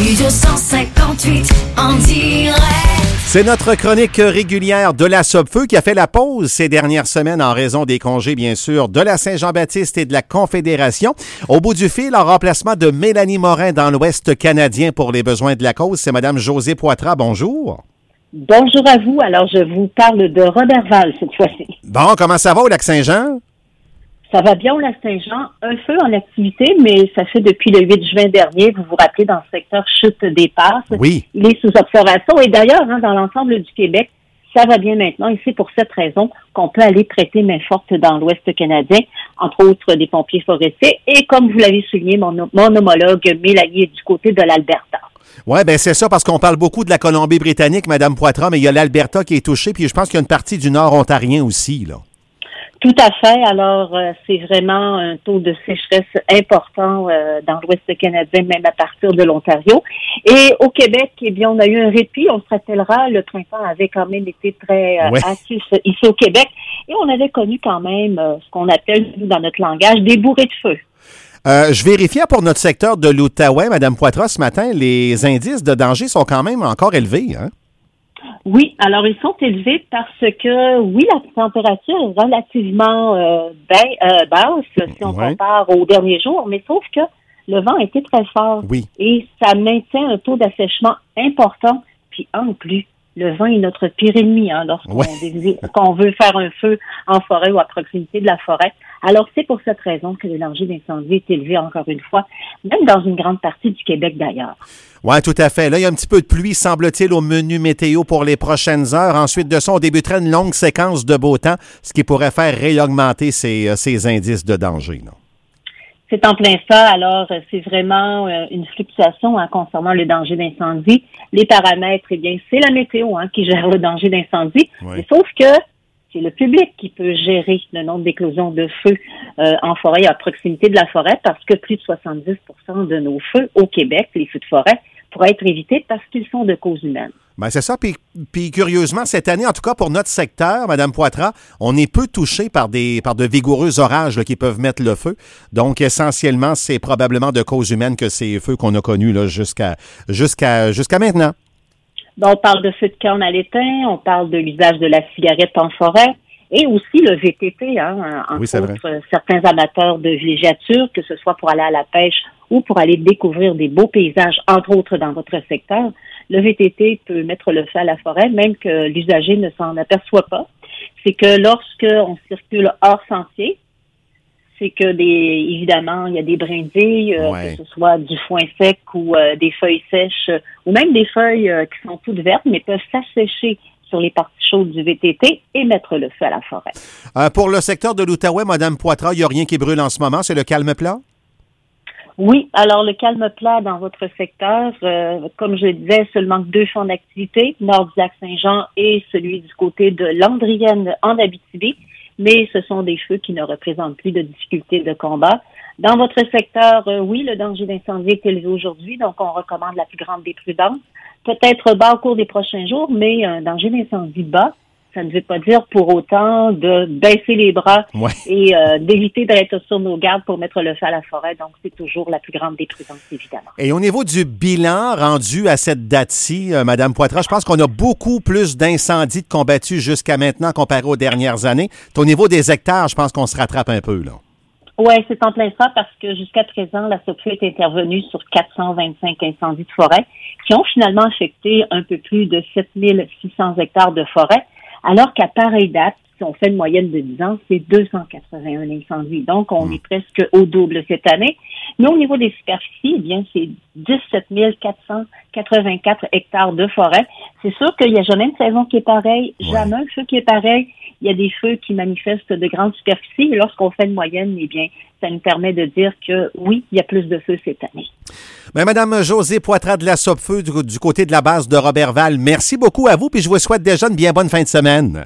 Studio 158 en direct. C'est notre chronique régulière de la Sopfeu qui a fait la pause ces dernières semaines en raison des congés, bien sûr, de la Saint-Jean-Baptiste et de la Confédération. Au bout du fil, en remplacement de Mélanie Morin dans l'Ouest canadien pour les besoins de la cause, c'est Mme Josée Poitras. Bonjour. Bonjour à vous. Alors, je vous parle de Roberval cette fois-ci. Bon, comment ça va au Lac-Saint-Jean? Ça va bien au Lac-Saint-Jean. Un feu en activité, mais ça fait depuis le 8 juin dernier. Vous vous rappelez, dans le secteur Chute des Passes. Oui. Il est sous observation. Et d'ailleurs, dans l'ensemble du Québec, ça va bien maintenant. Et c'est pour cette raison qu'on peut aller prêter main forte dans l'Ouest canadien, entre autres des pompiers forestiers. Et comme vous l'avez souligné, mon homologue Mélanie est du côté de l'Alberta. Oui, bien c'est ça, parce qu'on parle beaucoup de la Colombie-Britannique, Mme Poitras, mais il y a l'Alberta qui est touchée, puis je pense qu'il y a une partie du nord ontarien aussi, là. Tout à fait. Alors, c'est vraiment un taux de sécheresse important dans l'Ouest canadien, même à partir de l'Ontario. Et au Québec, eh bien, on a eu un répit. On se rappellera, le printemps avait quand même été très actif ici au Québec. Et on avait connu quand même ce qu'on appelle, dans notre langage, des bourrées de feu. Je vérifiais pour notre secteur de l'Outaouais, Mme Poitras, ce matin, les indices de danger sont quand même encore élevés, hein? Oui, alors ils sont élevés parce que, oui, la température est relativement basse si on compare aux derniers jours, mais sauf que le vent a été très fort et ça maintient un taux d'assèchement important. Puis en plus, le vent est notre pire ennemi lorsqu'on veut faire un feu en forêt ou à proximité de la forêt. Alors, c'est pour cette raison que le danger d'incendie est élevé, encore une fois, même dans une grande partie du Québec d'ailleurs. Oui, tout à fait. Là, il y a un petit peu de pluie, semble-t-il, au menu météo pour les prochaines heures. Ensuite de ça, on débuterait une longue séquence de beau temps, ce qui pourrait faire réaugmenter ces indices de danger, là. C'est en plein ça. Alors, c'est vraiment une fluctuation concernant le danger d'incendie. Les paramètres, eh bien, c'est la météo qui gère le danger d'incendie. Mais sauf que c'est le public qui peut gérer le nombre d'éclosions de feux en forêt, à proximité de la forêt, parce que plus de 70% de nos feux au Québec, les feux de forêt, pourraient être évités parce qu'ils sont de cause humaine. Bien, c'est ça. Puis curieusement, cette année, en tout cas pour notre secteur, Mme Poitras, on est peu touché par de vigoureux orages là, qui peuvent mettre le feu. Donc, essentiellement, c'est probablement de cause humaine que ces feux qu'on a connus là, jusqu'à maintenant. On parle de feu de canne à l'étain, on parle de l'usage de la cigarette en forêt et aussi le VTT, entre autres, certains amateurs de villégiature, que ce soit pour aller à la pêche ou pour aller découvrir des beaux paysages, entre autres dans votre secteur. Le VTT peut mettre le feu à la forêt, même que l'usager ne s'en aperçoit pas. C'est que lorsqu'on circule hors sentier, c'est que évidemment, il y a des brindilles, que ce soit du foin sec ou des feuilles sèches, ou même des feuilles qui sont toutes vertes, mais peuvent s'assécher sur les parties chaudes du VTT et mettre le feu à la forêt. Pour le secteur de l'Outaouais, Mme Poitras, il n'y a rien qui brûle en ce moment, c'est le calme plat? Oui, alors le calme plat dans votre secteur, comme je le disais, seulement 2 champs d'activité, nord du Lac-Saint-Jean et celui du côté de Landrienne en Abitibi, mais ce sont des feux qui ne représentent plus de difficultés de combat. Dans votre secteur, oui, le danger d'incendie est élevé aujourd'hui, donc on recommande la plus grande des prudences. Peut-être bas au cours des prochains jours, mais un danger d'incendie bas, ça ne veut pas dire pour autant de baisser les bras et d'éviter d'être sur nos gardes pour mettre le feu à la forêt. Donc, c'est toujours la plus grande des prudences, évidemment. Et au niveau du bilan rendu à cette date-ci, Mme Poitras, je pense qu'on a beaucoup plus d'incendies de combattus jusqu'à maintenant comparé aux dernières années. Au niveau des hectares, je pense qu'on se rattrape un peu, là. Oui, c'est en plein ça parce que jusqu'à présent, la Sopfeu est intervenue sur 425 incendies de forêt qui ont finalement affecté un peu plus de 7600 hectares de forêt. Alors qu'à pareille date, si on fait une moyenne de 10 ans, c'est 281 incendies. Donc, on est presque au double cette année. Mais au niveau des superficies, eh bien, c'est 17 484 hectares de forêt. C'est sûr qu'il n'y a jamais une saison qui est pareille, jamais un feu qui est pareil. Il y a des feux qui manifestent de grandes superficies. Et lorsqu'on fait une moyenne, eh bien, ça nous permet de dire que oui, il y a plus de feux cette année. Bien, Mme Josée Poitras de la Sopfeu du côté de la base de Roberval, merci beaucoup à vous, puis je vous souhaite déjà une bien bonne fin de semaine.